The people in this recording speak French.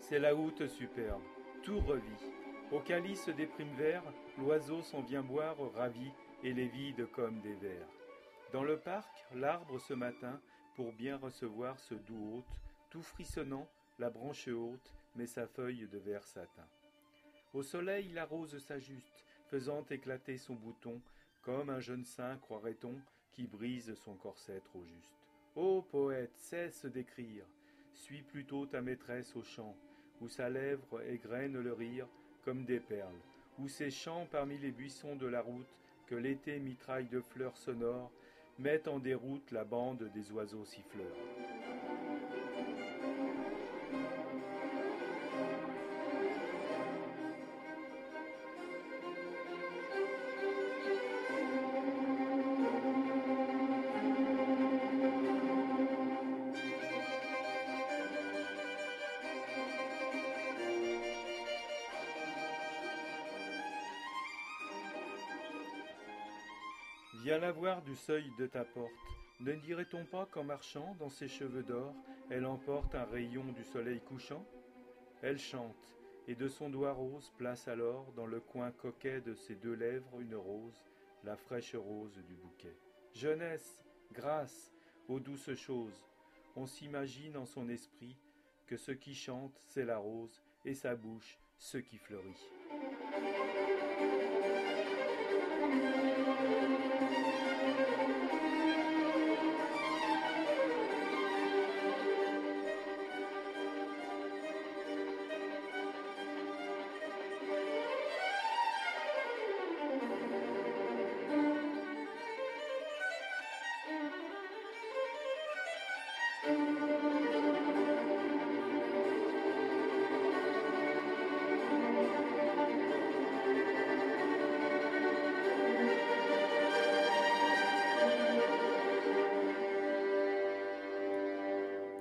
C'est la goutte superbe, tout revit. Au calice des primes verts, l'oiseau s'en vient boire ravi et les vide comme des vers. Dans le parc, l'arbre ce matin, pour bien recevoir ce doux hôte, tout frissonnant, la branche haute met sa feuille de vert satin. Au soleil, la rose s'ajuste, faisant éclater son bouton, comme un jeune saint, croirait-on, qui brise son corset trop juste. Ô poète, cesse d'écrire, suis plutôt ta maîtresse au chant, où sa lèvre égrène le rire comme des perles, où ses chants parmi les buissons de la route, que l'été mitraille de fleurs sonores, mettent en déroute la bande des oiseaux siffleurs. Viens la voir du seuil de ta porte. Ne dirait-on pas qu'en marchant dans ses cheveux d'or, elle emporte un rayon du soleil couchant? Elle chante, et de son doigt rose place alors dans le coin coquet de ses deux lèvres une rose, la fraîche rose du bouquet. Jeunesse, grâce, aux douces choses, on s'imagine en son esprit que ce qui chante c'est la rose, et sa bouche ce qui fleurit.